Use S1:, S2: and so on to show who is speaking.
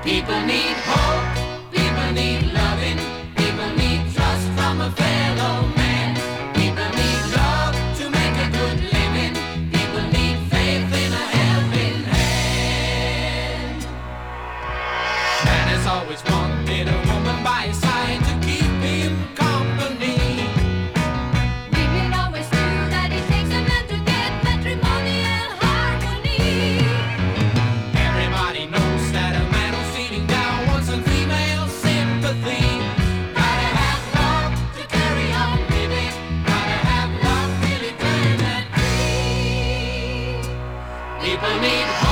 S1: People need hope, people need loving, people need trust from a fellow man. People need love to make a good living, people need faith in a helping hand. Man has always wanted a woman by his side to keep him company.
S2: Women always knew that it takes a man to get matrimonial harmony.
S1: Everybody knows that a man who's feeling down wants some female sympathy. Gotta have love to carry on living. Gotta have love really turn that tree. People need hope.